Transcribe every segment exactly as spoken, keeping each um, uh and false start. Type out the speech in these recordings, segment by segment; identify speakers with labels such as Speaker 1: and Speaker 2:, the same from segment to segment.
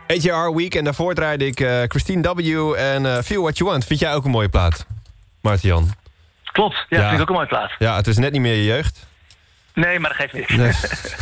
Speaker 1: A J R Week en daarvoor draaide ik uh, Christine W. en uh, Feel What You Want. Vind jij ook een mooie plaat, Martijn?
Speaker 2: Klopt, ja, ja, vind ik ook een mooie plaat.
Speaker 1: Ja, het is net niet meer je jeugd.
Speaker 2: Nee, maar dat geeft niks. Nee.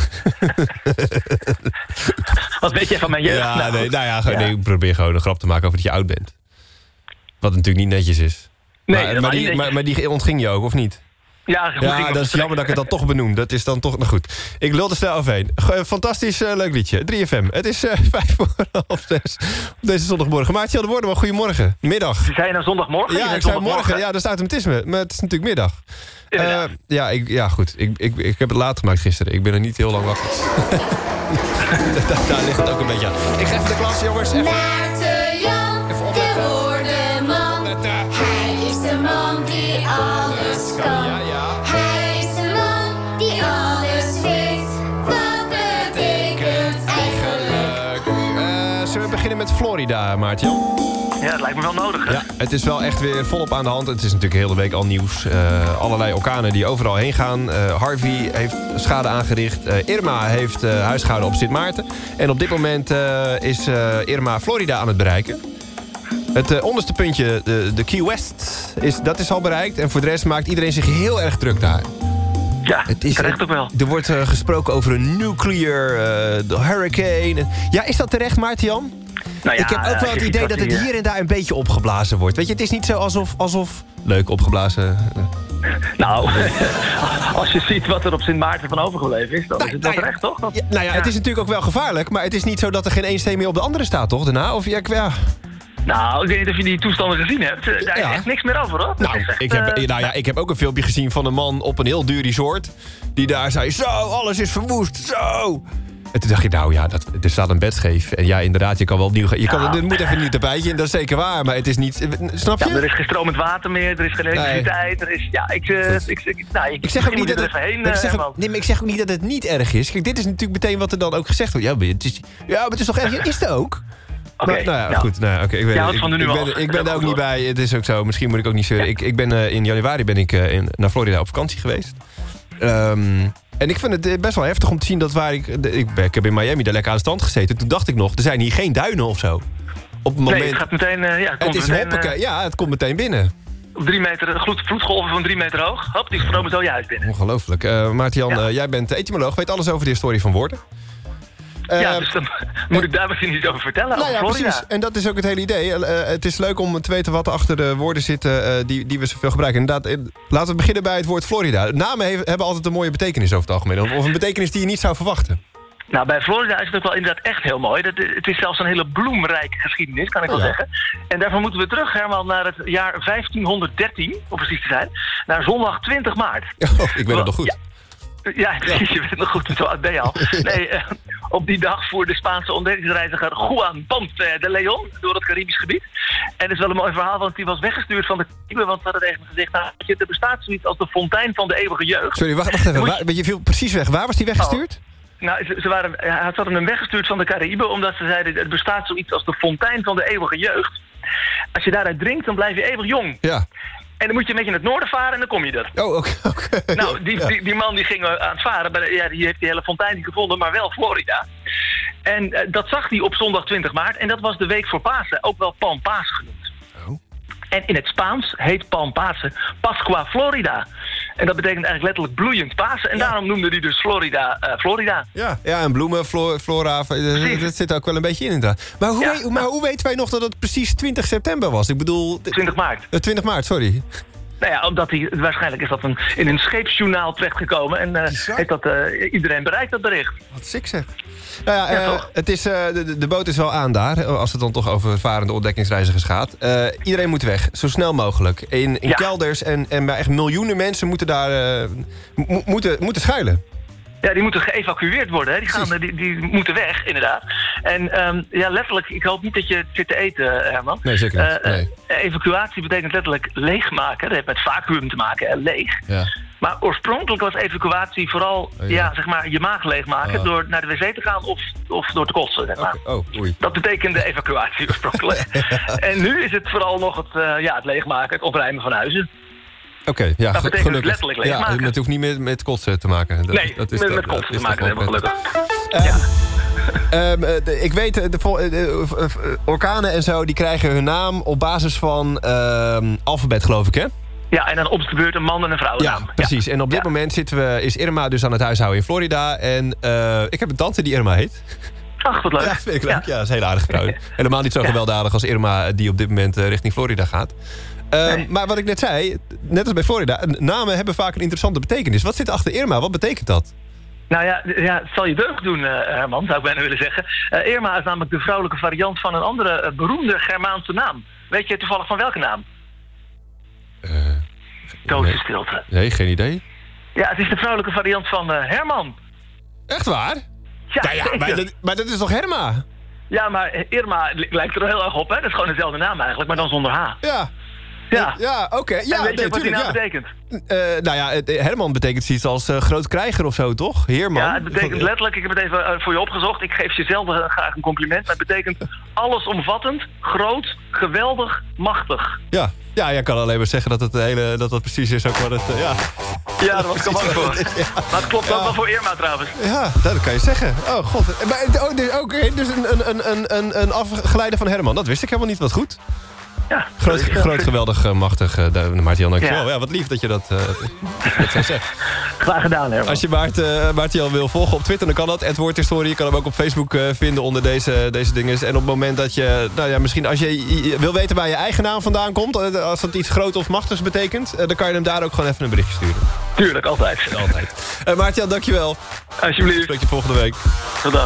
Speaker 2: Wat weet jij van mijn jeugd?
Speaker 1: Ja,
Speaker 2: nou,
Speaker 1: nee, nou ja,
Speaker 2: ja.
Speaker 1: Nee, ik probeer gewoon een grap te maken over dat je oud bent. Wat natuurlijk niet netjes is.
Speaker 2: Nee,
Speaker 1: maar, maar, die,
Speaker 2: netjes.
Speaker 1: maar, maar die ontging je ook, of niet?
Speaker 2: Ja,
Speaker 1: ja dat is jammer dat ik het dan toch benoem. Dat is dan toch... Nou goed, ik lul er snel overheen. Fantastisch uh, leuk liedje. drie F M. Het is uh, vijf voor half zes op deze zondagmorgen. Maartje de Woorden, maar goedemorgen. Middag.
Speaker 2: Zei je nou zondagmorgen?
Speaker 1: Ja, ik zei morgen. Ja, dat is automatisme. Maar het is natuurlijk middag. Uh, ja, ik, ja, goed. Ik, ik, ik heb het laat gemaakt gisteren. Ik ben er niet heel lang wakker. daar, daar ligt het ook een beetje aan. Ik ga even de klas, jongens. Even.
Speaker 3: Maarten Jan, de woordenman. Hij is de man die alles kan.
Speaker 1: Ja, ja.
Speaker 3: Hij is de man die alles weet. Wat betekent eigenlijk?
Speaker 1: Uh, zullen we beginnen met Florida, Maartje?
Speaker 2: Ja, het lijkt me wel nodig, hè?
Speaker 1: Ja, het is wel echt weer volop aan de hand. Het is natuurlijk de hele week al nieuws. Uh, allerlei orkanen die overal heen gaan. Uh, Harvey heeft schade aangericht. Uh, Irma heeft uh, huisgehouden op Sint Maarten. En op dit moment uh, is uh, Irma Florida aan het bereiken. Het uh, onderste puntje, de, de Key West, is, dat is al bereikt. En voor de rest maakt iedereen zich heel erg druk daar.
Speaker 2: Ja,
Speaker 1: het is
Speaker 2: terecht ook wel.
Speaker 1: Er wordt uh, gesproken over een nuclear uh, hurricane. Ja, is dat terecht, Maarten-Jan? Nou ja, ik heb ook wel het idee dat het hier en daar een beetje opgeblazen wordt. Weet je, het is niet zo alsof... alsof leuk opgeblazen.
Speaker 2: Nou, als je ziet wat er op Sint Maarten van overgebleven is, dan nou, is het wel terecht, toch? Dat,
Speaker 1: ja, nou ja, ja, het is natuurlijk ook wel gevaarlijk, maar het is niet zo dat er geen één steen meer op de andere staat, toch, daarna? Of ja, ja...
Speaker 2: Nou, ik weet niet of je die toestanden gezien hebt. Daar is ja. echt niks meer over, hoor.
Speaker 1: Nou, echt, ik heb, uh... nou ja, ik heb ook een filmpje gezien van een man op een heel duur resort, die daar zei, zo, alles is verwoest, zo... En toen dacht je, nou ja, dat, er staat een bed scheef. En ja, inderdaad, je kan wel opnieuw... Je kan, ja. Er moet even een nieuw tapijtje in, dat is zeker waar. Maar het is niet... Snap je?
Speaker 2: Ja, er is geen stromend water meer, er is geen elektriciteit. Nee. Er is... Ja, ik... Uh, ik, ik, nou, ik,
Speaker 1: ik zeg ook niet dat het...
Speaker 2: Heen,
Speaker 1: ik, zeg
Speaker 2: uh,
Speaker 1: ook, nee, maar ik zeg ook niet dat het niet erg is. Kijk, dit is natuurlijk meteen wat er dan ook gezegd wordt. Ja, maar het is, ja, maar het is toch erg? Is het ook? Oké, okay, nou ja, nou, goed. Nou, okay, ik ben, ik, ik ben, ik ben daar ook niet bij. Het is ook zo. Misschien moet ik ook niet zeuren. Ja. Ik, ik ben uh, in januari ben ik uh, in, naar Florida op vakantie geweest. Um, en ik vind het best wel heftig om te zien dat waar ik... Ik, ik heb in Miami daar lekker aan het strand gezeten. Toen dacht ik nog, er zijn hier geen duinen of zo. Op het moment,
Speaker 2: nee, het gaat meteen... Uh, ja, het,
Speaker 1: het is
Speaker 2: meteen,
Speaker 1: hoppeke, uh, ja, het komt meteen binnen.
Speaker 2: Op drie meter, vloed, vloedgolven van drie meter hoog. Hop, die stromen zo je huis binnen.
Speaker 1: Ongelooflijk. Uh, Maarten-Jan, ja. uh, jij bent etymoloog, weet alles over de historie van woorden.
Speaker 2: Uh, ja, dus dan moet ik daar misschien iets over vertellen.
Speaker 1: Nou ja,
Speaker 2: Florida.
Speaker 1: precies. En dat is ook het hele idee. Uh, het is leuk om te weten wat er achter de woorden zitten uh, die, die we zoveel gebruiken. Inderdaad, uh, laten we beginnen bij het woord Florida. Namen he- hebben altijd een mooie betekenis over het algemeen. Of, of een betekenis die je niet zou verwachten.
Speaker 2: Nou, bij Florida is het ook wel inderdaad echt heel mooi. Dat, het is zelfs een hele bloemrijke geschiedenis, kan ik wel oh, ja. zeggen. En daarvoor moeten we terug, Herman, naar het jaar vijftienhonderddertien, om precies te zijn. Naar zondag twintig maart.
Speaker 1: Oh, ik ben het nog goed.
Speaker 2: Ja. Ja, precies, je bent nog goed, zo oud ben je al. Nee, uh, op die dag voerde de Spaanse ontdekkingsreiziger Juan Ponce de Leon door het Caribisch gebied. En het is wel een mooi verhaal, want die was weggestuurd van de Cariben, want ze hadden tegen me gezegd, nou, er bestaat zoiets als de fontein van de eeuwige jeugd.
Speaker 1: Sorry, wacht, wacht even, je... Waar, je viel precies weg. Waar was die weggestuurd?
Speaker 2: Oh. Nou, ze, ze, waren, ja, ze hadden hem weggestuurd van de Cariben, omdat ze zeiden, er bestaat zoiets als de fontein van de eeuwige jeugd. Als je daaruit drinkt, dan blijf je eeuwig jong.
Speaker 1: Ja.
Speaker 2: En dan moet je een beetje naar het noorden varen en dan kom je er.
Speaker 1: Oh, oké. Okay, okay.
Speaker 2: Nou, die, ja. die, die man die ging aan het varen. Bij de, ja, die heeft die hele fontein niet gevonden, maar wel Florida. En uh, dat zag hij op zondag twintig maart. En dat was de week voor Pasen, ook wel Palm Pasen genoemd. Oh. En in het Spaans heet Palm Pasen Pascua Florida. En dat betekent eigenlijk letterlijk bloeiend Pasen. En ja. daarom noemde hij dus Florida uh, Florida.
Speaker 1: Ja, ja, en bloemen, flora, flora dat, dat zit ook wel een beetje in inderdaad. Maar hoe, ja. we, maar hoe weten wij nog dat het precies twintig september was? Ik bedoel...
Speaker 2: twintig maart.
Speaker 1: Uh, twintig maart, sorry.
Speaker 2: Nou ja, omdat hij, waarschijnlijk is dat een, in een scheepsjournaal terechtgekomen. En uh, heeft dat, uh, iedereen bereikt dat bericht.
Speaker 1: Wat sick zeg. Nou ja, ja uh, het is, uh, de, de boot is wel aan daar. Als het dan toch over varende ontdekkingsreizigers gaat. Uh, iedereen moet weg, zo snel mogelijk. In, in ja. kelders en, en bij echt miljoenen mensen moeten daar uh, mo- moeten, moeten schuilen.
Speaker 2: Ja, die moeten geëvacueerd worden. Hè. Die, gaan, die, die moeten weg, inderdaad. En um, ja, letterlijk, ik hoop niet dat je zit te eten, Herman.
Speaker 1: Nee, zeker niet. Uh, nee.
Speaker 2: Uh, evacuatie betekent letterlijk leegmaken. Dat heeft met vacuüm te maken, hè, leeg. Ja. Maar oorspronkelijk was evacuatie vooral oh, ja. Ja, zeg maar, je maag leegmaken... Oh. door naar de wc te gaan of, of door te kotsen. Zeg maar.
Speaker 1: Okay. Oh, oei.
Speaker 2: Dat betekende evacuatie oorspronkelijk. En nu is het vooral nog het, uh, ja, het leegmaken, het opruimen van huizen.
Speaker 1: Oké, okay, ja,
Speaker 2: dat betekent
Speaker 1: gelukkig.
Speaker 2: letterlijk leegmaken.
Speaker 1: Ja, het hoeft niet met, met kotsen te maken. Dat,
Speaker 2: nee,
Speaker 1: dat is
Speaker 2: met,
Speaker 1: toch,
Speaker 2: met kotsen
Speaker 1: dat
Speaker 2: te maken, helemaal gelukkig.
Speaker 1: Uh,
Speaker 2: ja.
Speaker 1: Um, de, ik weet, de, de, de, orkanen en zo, die krijgen hun naam op basis van uh, alfabet, geloof ik, hè?
Speaker 2: Ja, en dan op de beurt een man en een vrouw.
Speaker 1: Ja, precies. Ja. En op dit ja. moment zitten we, is Irma dus aan het huishouden in Florida. En uh, ik heb een tante die Irma heet.
Speaker 2: Ach, wat leuk.
Speaker 1: Ja, dat vind ik leuk. Ja, ja, dat is een hele aardige vrouw. Helemaal niet zo ja. gewelddadig als Irma, die op dit moment uh, richting Florida gaat. Uh, nee. Maar wat ik net zei, net als bij Florida, namen hebben vaak een interessante betekenis. Wat zit achter Irma? Wat betekent dat?
Speaker 2: Nou ja, ja, het zal je deugd doen, uh, Herman, zou ik bijna willen zeggen. Uh, Irma is namelijk de vrouwelijke variant van een andere uh, beroemde Germaanse naam. Weet je toevallig van welke naam?
Speaker 1: Uh,
Speaker 2: Doodse
Speaker 1: nee.
Speaker 2: stilte.
Speaker 1: Nee, geen idee.
Speaker 2: Ja, het is de vrouwelijke variant van uh, Herman.
Speaker 1: Echt waar?
Speaker 2: Ja,
Speaker 1: ja, ja maar, dat, maar dat is toch Herma?
Speaker 2: Ja, maar Irma lijkt er heel erg op, hè? Dat is gewoon dezelfde naam eigenlijk, maar dan zonder H.
Speaker 1: Ja.
Speaker 2: Ja,
Speaker 1: ja oké. Okay. Ja,
Speaker 2: en weet je
Speaker 1: nee,
Speaker 2: wat die naam
Speaker 1: ja.
Speaker 2: betekent?
Speaker 1: Uh, nou ja, Herman betekent zoiets als uh, groot krijger of zo, toch? Heerman.
Speaker 2: Ja, het betekent letterlijk, ik heb het even uh, voor je opgezocht. Ik geef je zelden uh, graag een compliment. Maar het betekent allesomvattend, groot, geweldig, machtig.
Speaker 1: Ja, ja, jij kan alleen maar zeggen dat het hele, dat dat precies is ook wat het... Uh, ja.
Speaker 2: ja, daar was ik al bang voor. Ja. Maar het klopt ja. ook wel voor Irma trouwens.
Speaker 1: Ja, dat kan je zeggen. Oh god. Maar, oh, dus, okay, dus een, een, een, een, een afgeleide van Herman. Dat wist ik helemaal niet. Wat goed.
Speaker 2: Ja,
Speaker 1: groot, groot, geweldig, uh, machtig. Uh, Maarten-Jan, dankjewel. Ja. ja, wat lief dat je dat, uh, dat zo zegt.
Speaker 2: Graag gedaan, Herman.
Speaker 1: Als je Maarten, uh, Maarten-Jan wil volgen op Twitter, dan kan dat. Het Woordhistorie. Je kan hem ook op Facebook uh, vinden onder deze, deze dingen. En op het moment dat je, nou ja, misschien als je, je wil weten waar je eigen naam vandaan komt, uh, als dat iets groot of machtigs betekent, uh, dan kan je hem daar ook gewoon even een berichtje sturen.
Speaker 2: Tuurlijk, altijd.
Speaker 1: Altijd. Uh, Maarten-Jan, dankjewel.
Speaker 2: Alsjeblieft.
Speaker 1: Spreek je volgende week.
Speaker 2: Tot dan.